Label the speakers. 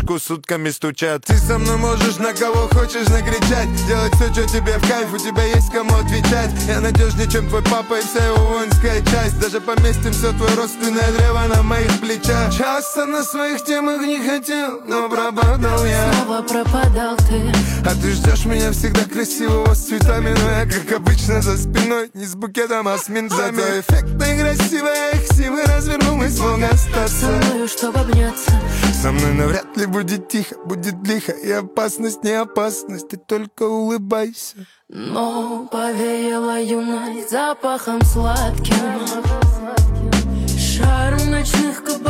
Speaker 1: подушку сутками стучат. Ты со мной можешь на кого хочешь накричать, делать все, что тебе в кайф, у тебя есть кому отвечать. Я надежнее, чем твой папа и вся его воинская часть. Даже поместим все твое родственное древо на моих плечах. Часто на своих темах не хотел, но пропадал я.
Speaker 2: Снова пропадал ты.
Speaker 1: А ты ждешь меня всегда красивого с цветами, но я, как обычно, за спиной, не с букетом, а с минтами. Зато эффектно и красиво я их силы развернул и смог остаться
Speaker 2: Со мною, чтобы обняться.
Speaker 1: Со мной навряд ли будет тихо, будет лихо. И опасность не опасность, ты только улыбайся.
Speaker 2: Но повеяло юность запахом сладким, шарм ночных каблуков.